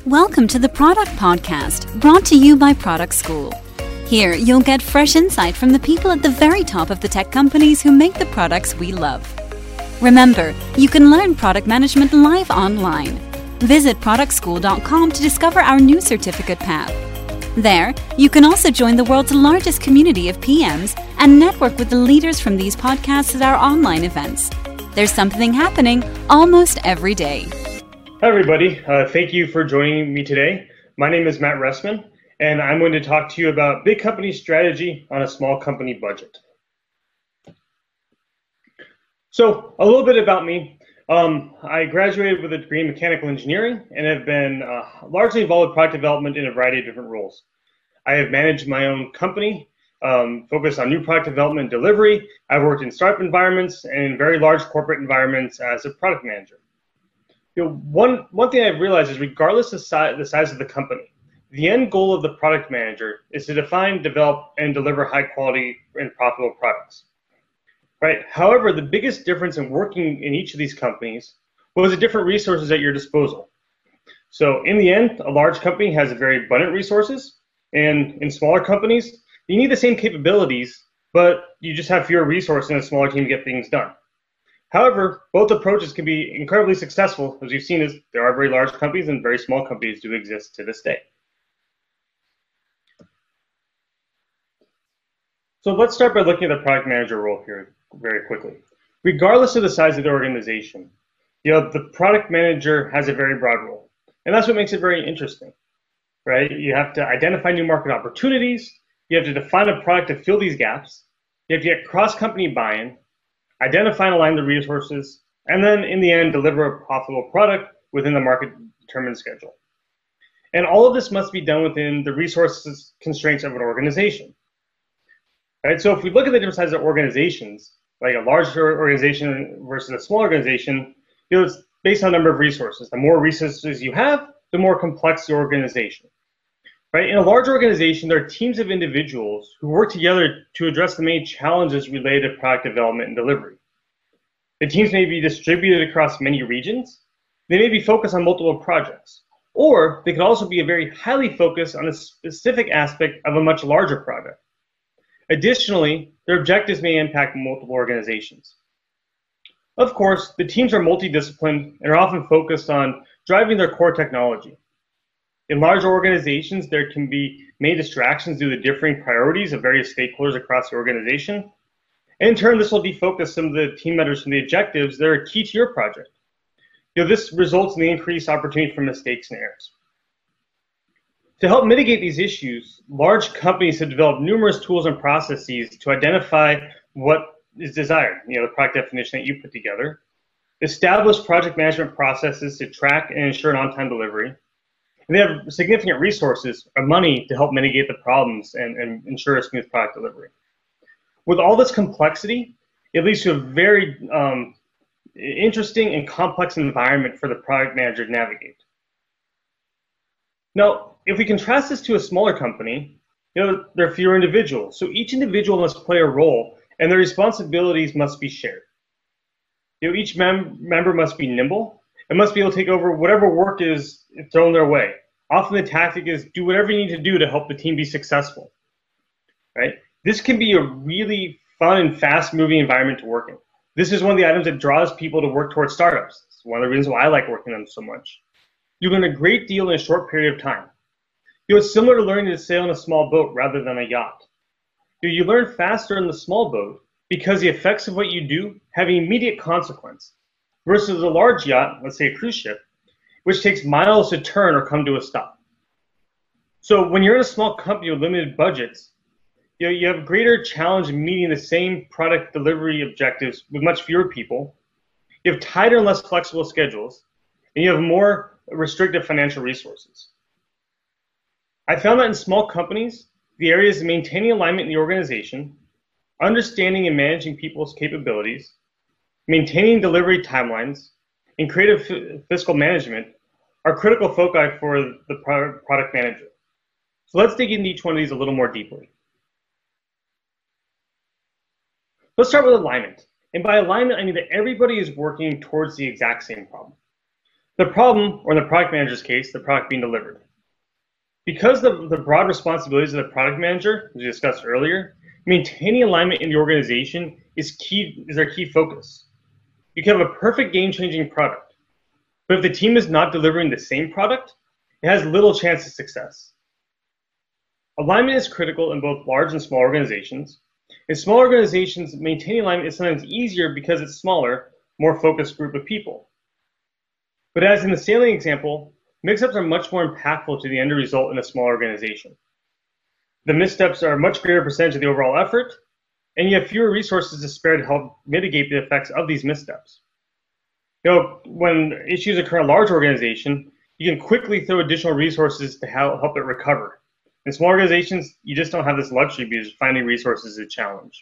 Welcome to the Product Podcast, brought to you by Product School. Here, you'll get fresh insight from the people at the very top of the tech companies who make the products we love. Remember, you can learn product management live online. Visit productschool.com to discover our new certificate path. There, you can also join the world's largest community of PMs and network with the leaders from these podcasts at our online events. There's something happening almost every day. Hi, everybody. Thank you for joining me today. My name is Matt Ressman, and I'm going to talk to you about big company strategy on a small company budget. So a little bit about me. I graduated with a degree in mechanical engineering and have been largely involved with product development in a variety of different roles. I have managed my own company, focused on new product development and delivery. I've worked in startup environments and in very large corporate environments as a product manager. One thing I've realized is regardless of the size of the company, the end goal of the product manager is to define, develop, and deliver high quality and profitable products. Right? However, the biggest difference in working in each of these companies was the different resources at your disposal. So in the end, a large company has very abundant resources, and in smaller companies, you need the same capabilities, but you just have fewer resources and a smaller team to get things done. However, both approaches can be incredibly successful. As you've seen, is there are very large companies and very small companies do exist to this day. So let's start by looking at the product manager role here very quickly. Regardless of the size of the organization, the product manager has a very broad role. And that's what makes it very interesting, right? You have to identify new market opportunities. You have to define a product to fill these gaps. You have to get cross-company buy-in, identify and align the resources, and then in the end, deliver a profitable product within the market-determined schedule. And all of this must be done within the resources constraints of an organization. Right? So if we look at the different sizes of organizations, like a large organization versus a small organization, it's based on the number of resources. The more resources you have, the more complex the organization. Right? In a large organization, there are teams of individuals who work together to address the main challenges related to product development and delivery. The teams may be distributed across many regions. They may be focused on multiple projects, or they could also be very highly focused on a specific aspect of a much larger project. Additionally, their objectives may impact multiple organizations. Of course, the teams are multidisciplined and are often focused on driving their core technology. In large organizations, there can be many distractions due to differing priorities of various stakeholders across the organization. And in turn, this will defocus some of the team members from the objectives that are key to your project. This results in the increased opportunity for mistakes and errors. To help mitigate these issues, large companies have developed numerous tools and processes to identify what is desired, the product definition that you put together, establish project management processes to track and ensure an on-time delivery, and they have significant resources or money to help mitigate the problems and ensure a smooth product delivery. With all this complexity, it leads to a very interesting and complex environment for the product manager to navigate. Now, if we contrast this to a smaller company, there are fewer individuals. So each individual must play a role, and their responsibilities must be shared. Each member must be nimble and must be able to take over whatever work is thrown their way. Often the tactic is do whatever you need to do to help the team be successful. Right? This can be a really fun and fast-moving environment to work in. This is one of the items that draws people to work towards startups. It's one of the reasons why I like working on them so much. You learn a great deal in a short period of time. It's similar to learning to sail in a small boat rather than a yacht. You learn faster in the small boat because the effects of what you do have an immediate consequence versus a large yacht, let's say a cruise ship, which takes miles to turn or come to a stop. So when you're in a small company with limited budgets, you have a greater challenge in meeting the same product delivery objectives with much fewer people. You have tighter and less flexible schedules, and you have more restrictive financial resources. I found that in small companies, the areas of maintaining alignment in the organization, understanding and managing people's capabilities, maintaining delivery timelines, and creative fiscal management are critical foci for the product manager. So let's dig into each one of these a little more deeply. Let's start with alignment. And by alignment, I mean that everybody is working towards the exact same problem. The problem, or in the product manager's case, the product being delivered. Because the broad responsibilities of the product manager, as we discussed earlier, maintaining alignment in the organization is their key focus. You can have a perfect game-changing product, but if the team is not delivering the same product, it has little chance of success. Alignment is critical in both large and small organizations. In small organizations, maintaining alignment is sometimes easier because it's smaller, more focused group of people. But as in the sailing example, mix-ups are much more impactful to the end result in a small organization. The missteps are a much greater percentage of the overall effort, and you have fewer resources to spare to help mitigate the effects of these missteps. When issues occur in a large organization, you can quickly throw additional resources to help it recover. In small organizations, you just don't have this luxury because finding resources is a challenge.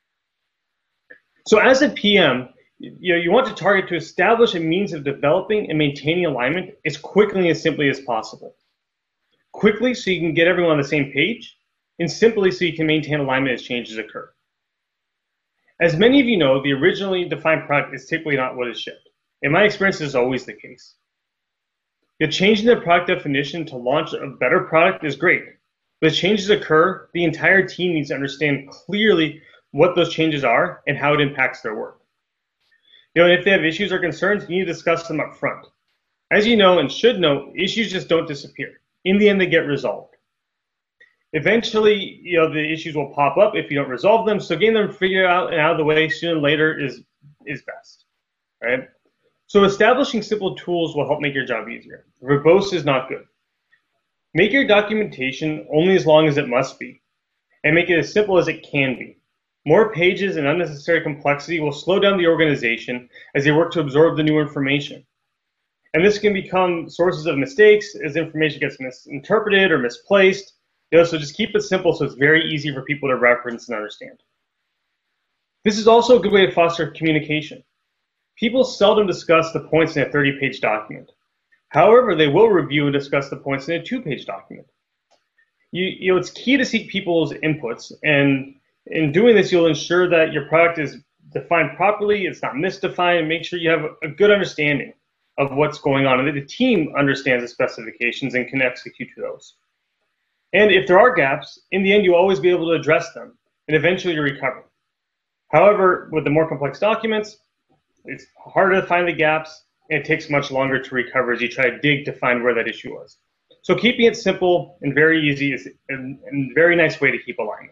So as a PM, you want to target to establish a means of developing and maintaining alignment as quickly and as simply as possible. Quickly so you can get everyone on the same page, and simply so you can maintain alignment as changes occur. As many of you know, the originally defined product is typically not what is shipped. In my experience, this is always the case. Changing the product definition to launch a better product is great, but as changes occur, the entire team needs to understand clearly what those changes are and how it impacts their work. If they have issues or concerns, you need to discuss them up front. As you know and should know, issues just don't disappear. In the end, they get resolved. Eventually, the issues will pop up if you don't resolve them, so getting them figured out and out of the way sooner than later is best, right? So establishing simple tools will help make your job easier. Verbose is not good. Make your documentation only as long as it must be, and make it as simple as it can be. More pages and unnecessary complexity will slow down the organization as they work to absorb the new information. And this can become sources of mistakes as information gets misinterpreted or misplaced. So just keep it simple so it's very easy for people to reference and understand. This is also a good way to foster communication. People seldom discuss the points in a 30-page document. However, they will review and discuss the points in a 2-page document. It's key to seek people's inputs, and in doing this, you'll ensure that your product is defined properly, it's not misdefined, and make sure you have a good understanding of what's going on, and that the team understands the specifications and can execute to those. And if there are gaps, in the end, you'll always be able to address them, and eventually you recover. However, with the more complex documents, it's harder to find the gaps, and it takes much longer to recover as you try to dig to find where that issue was. So keeping it simple and very easy is a very nice way to keep alignment.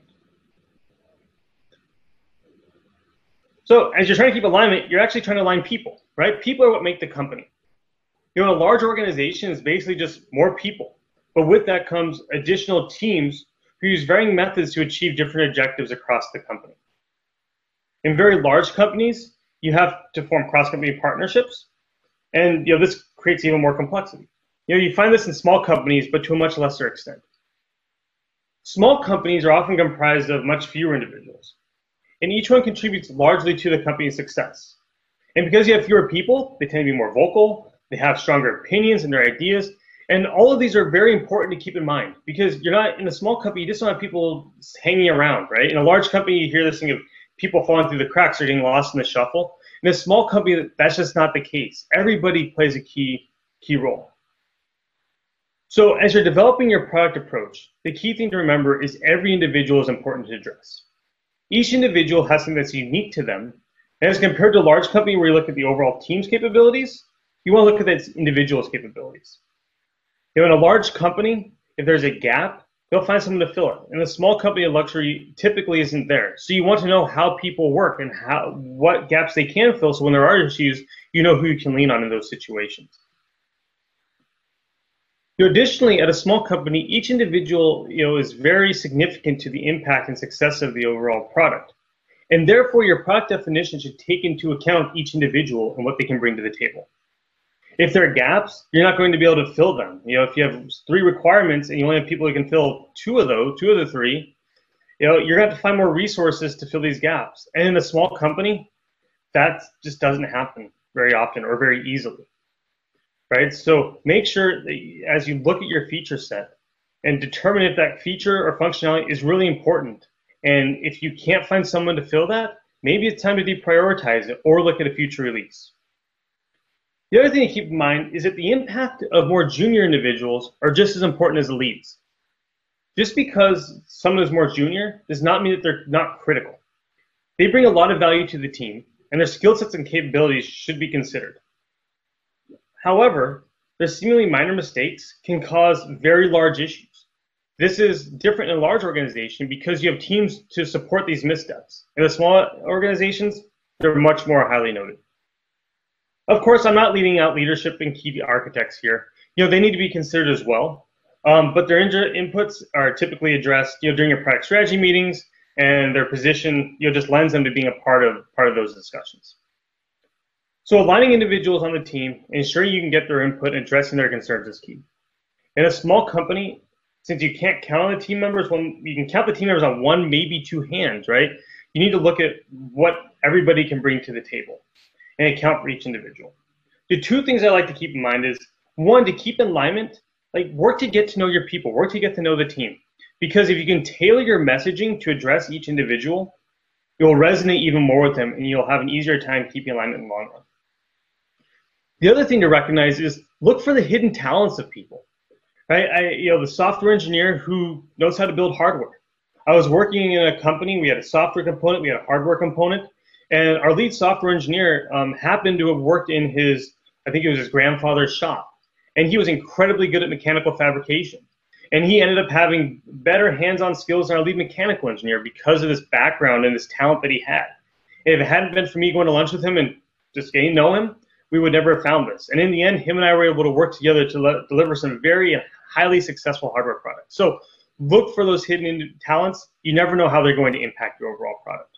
So as you're trying to keep alignment, you're actually trying to align people, right? People are what make the company. A large organization is basically just more people. But with that comes additional teams who use varying methods to achieve different objectives across the company. In very large companies, you have to form cross-company partnerships, and this creates even more complexity. You find this in small companies, but to a much lesser extent. Small companies are often comprised of much fewer individuals, and each one contributes largely to the company's success. And because you have fewer people, they tend to be more vocal, they have stronger opinions and their ideas, and all of these are very important to keep in mind, because you're not in a small company, you just don't have people hanging around, right? In a large company, you hear this thing of people falling through the cracks or getting lost in the shuffle. In a small company, that's just not the case. Everybody plays a key role. So as you're developing your product approach, the key thing to remember is every individual is important to address. Each individual has something that's unique to them, and as compared to a large company where you look at the overall team's capabilities, you want to look at that individual's capabilities. In a large company, if there's a gap, they'll find someone to fill it. In a small company, a luxury typically isn't there. So you want to know how people work and what gaps they can fill, so when there are issues, you know who you can lean on in those situations. Additionally, at a small company, each individual is very significant to the impact and success of the overall product. And therefore, your product definition should take into account each individual and what they can bring to the table. If there are gaps, you're not going to be able to fill them. If you have 3 requirements and you only have people who can fill 2 of the 3, you're going to have to find more resources to fill these gaps. And in a small company, that just doesn't happen very often or very easily, right? So make sure that as you look at your feature set and determine if that feature or functionality is really important. And if you can't find someone to fill that, maybe it's time to deprioritize it or look at a future release. The other thing to keep in mind is that the impact of more junior individuals are just as important as the leads. Just because someone is more junior does not mean that they're not critical. They bring a lot of value to the team, and their skill sets and capabilities should be considered. However, their seemingly minor mistakes can cause very large issues. This is different in a large organization because you have teams to support these missteps. In the small organizations, they're much more highly noted. Of course, I'm not leaving out leadership and key architects here. They need to be considered as well, but their inputs are typically addressed, during your product strategy meetings, and their position, just lends them to being a part of those discussions. So aligning individuals on the team, ensuring you can get their input and addressing their concerns is key. In a small company, since you can't count on the team members, you can count the team members on one, maybe two hands, right? You need to look at what everybody can bring to the table and account for each individual. The two things I like to keep in mind is, one, to keep in alignment, work to get to know your people, work to get to know the team. Because if you can tailor your messaging to address each individual, you'll resonate even more with them and you'll have an easier time keeping alignment in the long run. The other thing to recognize is look for the hidden talents of people, right? The software engineer who knows how to build hardware. I was working in a company, we had a software component, we had a hardware component, and our lead software engineer happened to have worked in his grandfather's shop. And he was incredibly good at mechanical fabrication. And he ended up having better hands-on skills than our lead mechanical engineer because of this background and this talent that he had. And if it hadn't been for me going to lunch with him and just getting to know him, we would never have found this. And in the end, him and I were able to work together to deliver some very highly successful hardware products. So look for those hidden talents. You never know how they're going to impact your overall product.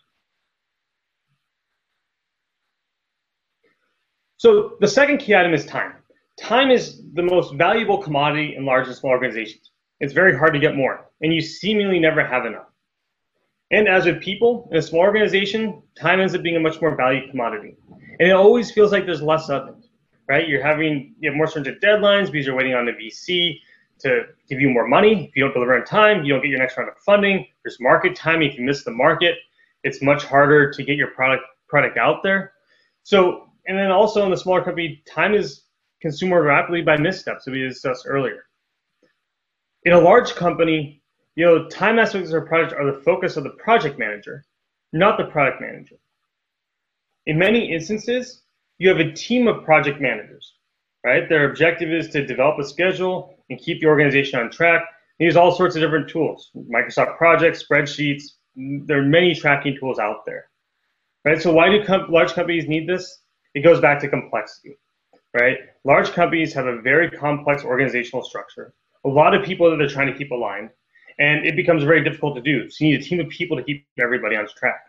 So the second key item is time. Time is the most valuable commodity in large and small organizations. It's very hard to get more, and you seemingly never have enough. And as with people, in a small organization, time ends up being a much more valued commodity. And it always feels like there's less of it, right? You have more stringent deadlines because you're waiting on the VC to give you more money. If you don't deliver on time, you don't get your next round of funding. There's market timing. If you miss the market, it's much harder to get your product out there. So, and then also in the smaller company, time is consumed more rapidly by missteps that we discussed earlier. In a large company, time aspects of a project are the focus of the project manager, not the product manager. In many instances, you have a team of project managers, right? Their objective is to develop a schedule and keep the organization on track. They use all sorts of different tools, Microsoft projects, spreadsheets. There are many tracking tools out there, right? So why do large companies need this? It goes back to complexity, right? Large companies have a very complex organizational structure, a lot of people that they're trying to keep aligned, and it becomes very difficult to do. So you need a team of people to keep everybody on track.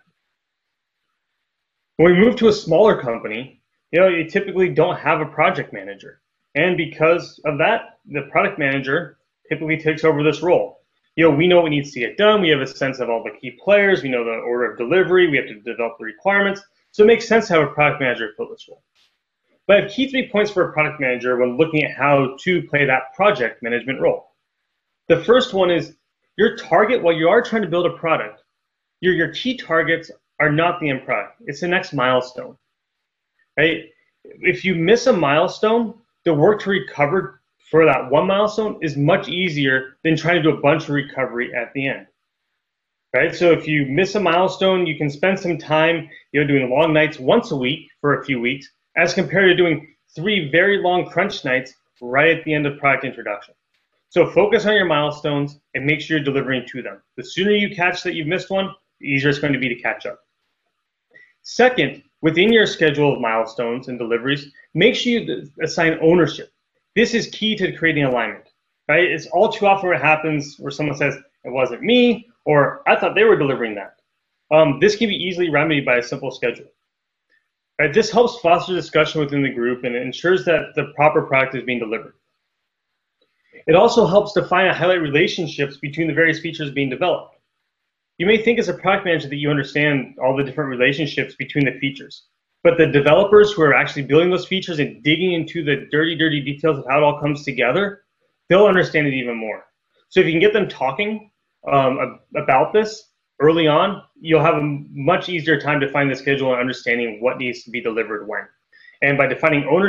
When we move to a smaller company, you typically don't have a project manager. And because of that, the product manager typically takes over this role. We know what needs to get done. We have a sense of all the key players. We know the order of delivery. We have to develop the requirements. So it makes sense to have a product manager fill this role. But I have key 3 points for a product manager when looking at how to play that project management role. The first one is your target, while you are trying to build a product, your key targets are not the end product. It's the next milestone, right? If you miss a milestone, the work to recover for that one milestone is much easier than trying to do a bunch of recovery at the end, right? So if you miss a milestone, you can spend some time, doing long nights once a week for a few weeks, as compared to doing 3 very long crunch nights right at the end of product introduction. So focus on your milestones and make sure you're delivering to them. The sooner you catch that you've missed one, the easier it's going to be to catch up. Second, within your schedule of milestones and deliveries, make sure you assign ownership. This is key to creating alignment, right? It's all too often what happens where someone says, it wasn't me, or I thought they were delivering that. This can be easily remedied by a simple schedule. Right? This helps foster discussion within the group and ensures that the proper product is being delivered. It also helps define and highlight relationships between the various features being developed. You may think as a product manager that you understand all the different relationships between the features, but the developers who are actually building those features and digging into the dirty details of how it all comes together, they'll understand it even more. So if you can get them talking about this early on, you'll have a much easier time to find the schedule and understanding what needs to be delivered when. And by defining ownership,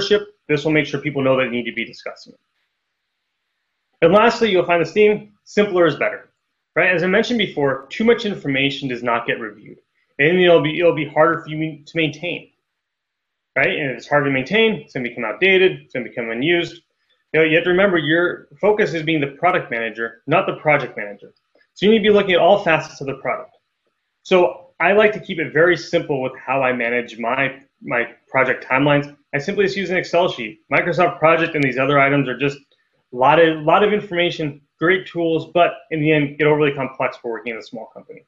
This will make sure people know that they need to be discussing it. And lastly, you'll find this theme: simpler is better. Right? As I mentioned before, too much information does not get reviewed, and it'll be harder for you to maintain. Right? And if it's hard to maintain, it's going to become outdated, it's going to become unused. You have to remember your focus is being the product manager, not the project manager. So you need to be looking at all facets of the product. So I like to keep it very simple with how I manage my project timelines. I simply just use an Excel sheet. Microsoft Project and these other items are just a lot of information, great tools, but in the end, get overly complex for working in a small company.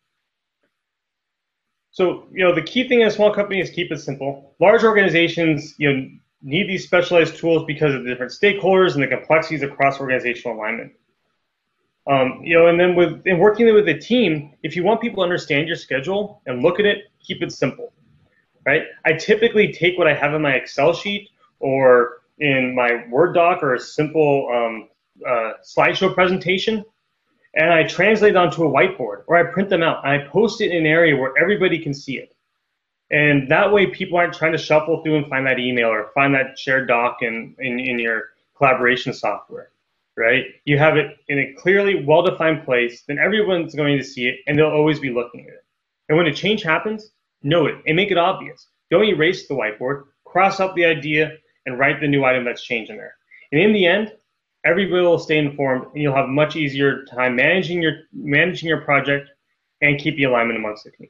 So, the key thing in a small company is keep it simple. Large organizations, need these specialized tools because of the different stakeholders and the complexities across organizational alignment. And then in working with a team, if you want people to understand your schedule and look at it, keep it simple, right? I typically take what I have in my Excel sheet or in my Word doc or a simple slideshow presentation, and I translate it onto a whiteboard, or I print them out, and I post it in an area where everybody can see it. And that way people aren't trying to shuffle through and find that email or find that shared doc in your collaboration software, right? You have it in a clearly well-defined place, then everyone's going to see it, and they'll always be looking at it. And when a change happens, note it and make it obvious. Don't erase the whiteboard, cross out the idea, and write the new item that's changed in there. And in the end, everybody will stay informed, and you'll have much easier time managing your project and keep the alignment amongst the team.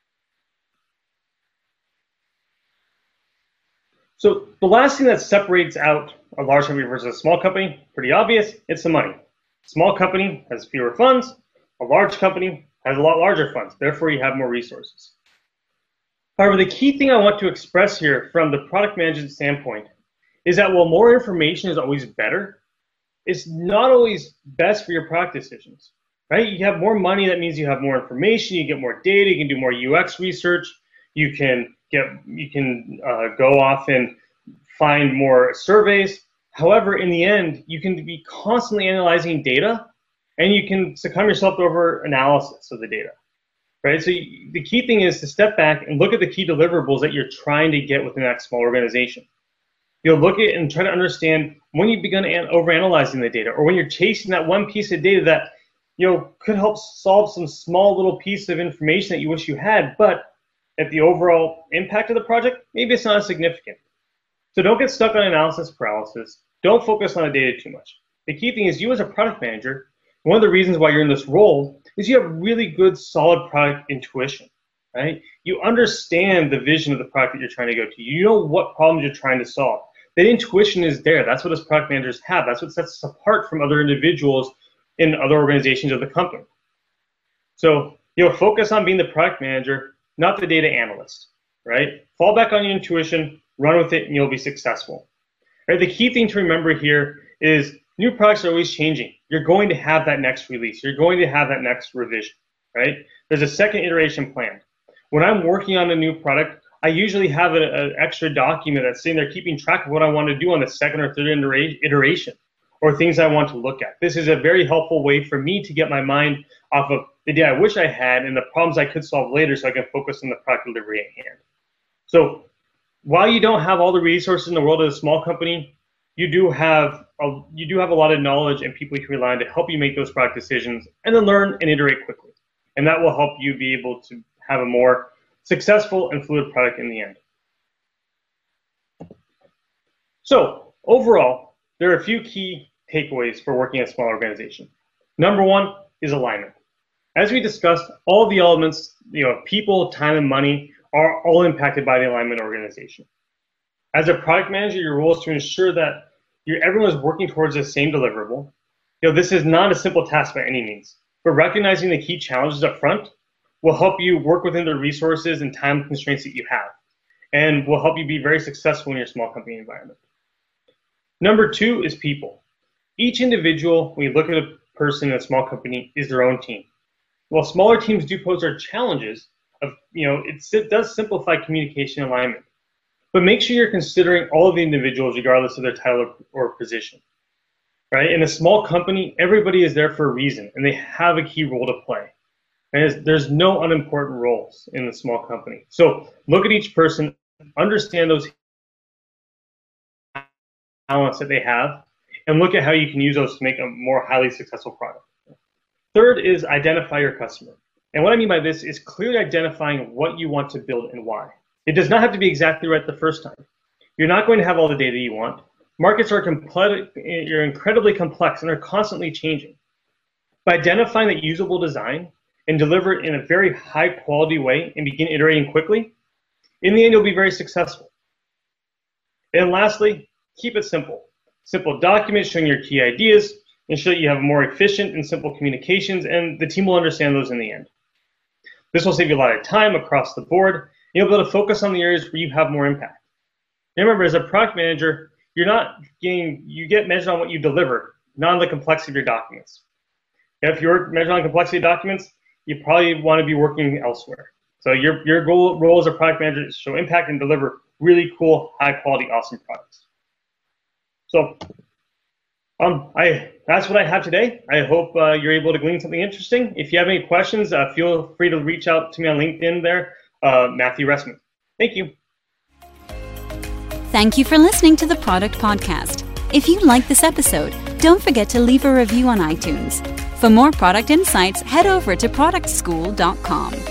So the last thing that separates out a large company versus a small company, pretty obvious, it's the money. Small company has fewer funds, a large company has a lot larger funds, therefore you have more resources. However, the key thing I want to express here from the product management standpoint is that while more information is always better, it's not always best for your product decisions, right? You have more money, that means you have more information, you get more data, you can do more UX research, you can go off and find more surveys. However, in the end, you can be constantly analyzing data, and you can succumb yourself to over analysis of the data, right? So the key thing is to step back and look at the key deliverables that you're trying to get within that small organization. You'll look at and try to understand when you've begun overanalyzing the data, or when you're chasing that one piece of data that could help solve some small little piece of information that you wish you had, but at the overall impact of the project, maybe it's not as significant. So don't get stuck on analysis paralysis. Don't focus on the data too much. The key thing is, you as a product manager, one of the reasons why you're in this role is you have really good, solid product intuition, right? You understand the vision of the product that you're trying to go to. You know what problems you're trying to solve. That intuition is there. That's what us product managers have. That's what sets us apart from other individuals in other organizations of the company. So focus on being the product manager, not the data analyst, right? Fall back on your intuition, run with it, and you'll be successful. Right? The key thing to remember here is new products are always changing. You're going to have that next release. You're going to have that next revision, right? There's a second iteration planned. When I'm working on a new product, I usually have an extra document that's sitting there keeping track of what I want to do on the second or third iteration, or things I want to look at. This is a very helpful way for me to get my mind off of the data I wish I had and the problems I could solve later, so I can focus on the product delivery at hand. So while you don't have all the resources in the world of a small company, you do have a lot of knowledge and people you can rely on to help you make those product decisions, and then learn and iterate quickly. And that will help you be able to have a more successful and fluid product in the end. So overall, there are a few key takeaways for working in a small organization. Number one is alignment. As we discussed, all the elements, people, time, and money are all impacted by the alignment organization. As a product manager, your role is to ensure that everyone is working towards the same deliverable. This is not a simple task by any means, but recognizing the key challenges up front will help you work within the resources and time constraints that you have, and will help you be very successful in your small company environment. Number two is people. Each individual, when you look at a person in a small company, is their own team. While smaller teams do pose their challenges of, it does simplify communication and alignment. But make sure you're considering all of the individuals regardless of their title or position, right? In a small company, everybody is there for a reason, and they have a key role to play. And there's no unimportant roles in the small company. So look at each person, understand those talents that they have and look at how you can use those to make a more highly successful product. Third is identify your customer. And what I mean by this is clearly identifying what you want to build and why. It does not have to be exactly right the first time. You're not going to have all the data you want. Markets are incredibly complex and are constantly changing. By identifying that usable design and deliver it in a very high quality way and begin iterating quickly, in the end, you'll be very successful. And lastly, keep it simple. Simple documents showing your key ideas and show that you have more efficient and simple communications, and the team will understand those in the end. This will save you a lot of time across the board. You'll be able to focus on the areas where you have more impact. And remember, as a product manager, you get measured on what you deliver, not on the complexity of your documents. If you're measured on complexity of documents, you probably want to be working elsewhere. So your role as a product manager is to show impact and deliver really cool, high quality, awesome products. So that's what I have today. I hope you're able to glean something interesting. If you have any questions, feel free to reach out to me on LinkedIn there, Matthew Ressman. Thank you. Thank you for listening to the Product Podcast. If you like this episode, don't forget to leave a review on iTunes. For more product insights, head over to productschool.com.